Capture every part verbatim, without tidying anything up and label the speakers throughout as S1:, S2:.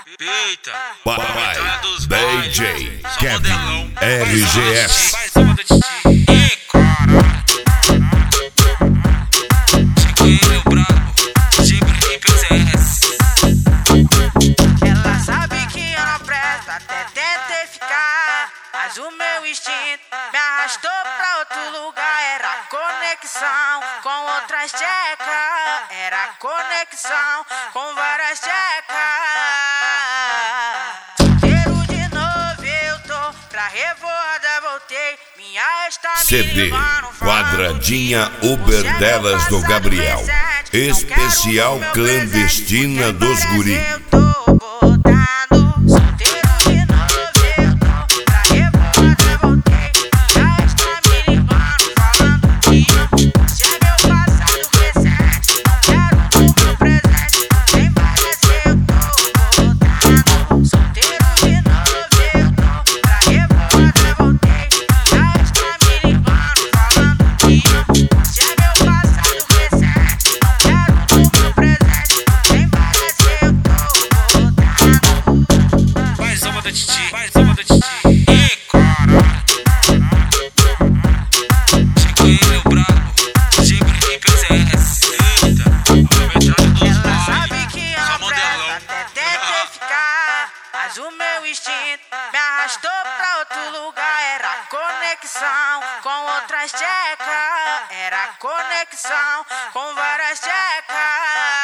S1: Eita,
S2: Papai, D J, Kevin, R G S.
S1: Ei, caralho. Cheguei, meu brabo, sempre em P C S.
S3: Ela sabe que eu não presto, até tentei ficar, mas o meu instinto me arrastou pra outro lugar. Era conexão com outras tchecas, era conexão com várias tchecas. Solteiro de novo eu tô, pra revoada voltei. Minha ex tá me
S2: C D,
S3: ligando,
S2: Quadradinha Uber delas do Gabriel. Especial clandestina dos guri.
S3: Eu tô botando, solteiro de novo eu tô, pra revoada voltei. Minha ex tá me ligando, falando que se é meu passado recente, não quero o meu presente. Nem parece eu tô botando, solteiro de novo eu tô, pra revoada voltei. Minha ex tá me ligando, falando que se é meu passado recente, não quero o meu presente. Nem parece eu tô botando.
S1: Vai, samba da Titi, vai, samba da Titi. Ei, caralho. Cheguei, meu brabo, sempre em P C S. Eita, aproveitado dos
S3: Ela sabe
S1: pais,
S3: que eu
S1: só
S3: não presto,
S1: modelão.
S3: até tentei ficar, mas o meu instinto me arrastou pra outro lugar. Era conexão com outras tchecas, era conexão com várias tchecas.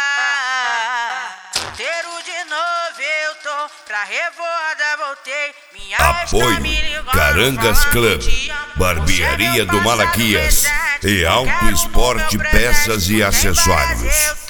S3: Solteiro de novo eu tô, pra revoada voltei. Minha ex tá me
S2: Apoio
S3: ligando,
S2: Carangas
S3: falando
S2: Club,
S3: que amo.
S2: Barbearia
S3: Você é
S2: do
S3: meu
S2: Malaquias
S3: passado
S2: e
S3: presente, não
S2: Auto
S3: quero o
S2: Esporte
S3: meu
S2: Peças
S3: presente.
S2: e
S3: Nem
S2: Acessórios.
S3: parece eu